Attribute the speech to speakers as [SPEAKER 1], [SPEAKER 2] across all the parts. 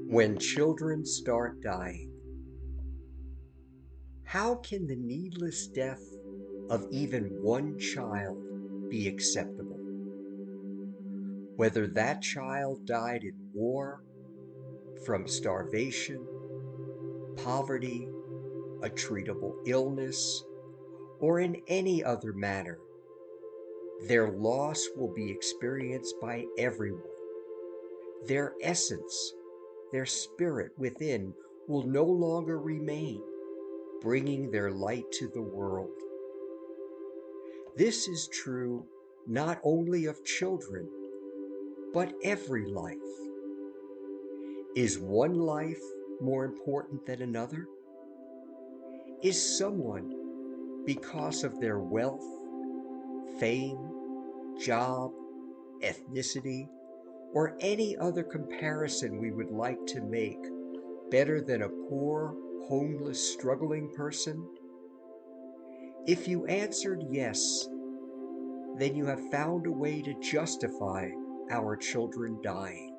[SPEAKER 1] When children start dying, how can the needless death of even one child be acceptable? Whether that child died in war, from starvation, poverty, a treatable illness, or in any other manner, their loss will be experienced by everyone. Their essence, their spirit within, will no longer remain, bringing their light to the world. This is true not only of children, but every life. Is one life more important than another? Is someone, because of their wealth, fame, job, ethnicity, or any other comparison we would like to make, better than a poor, homeless, struggling person? If you answered yes, then you have found a way to justify our children dying.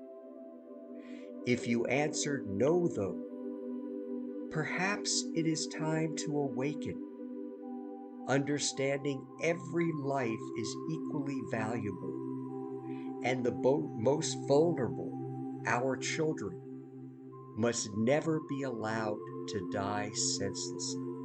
[SPEAKER 1] If you answered no, though, perhaps it is time to awaken, understanding every life is equally valuable, and the most vulnerable, our children, must never be allowed to die senselessly.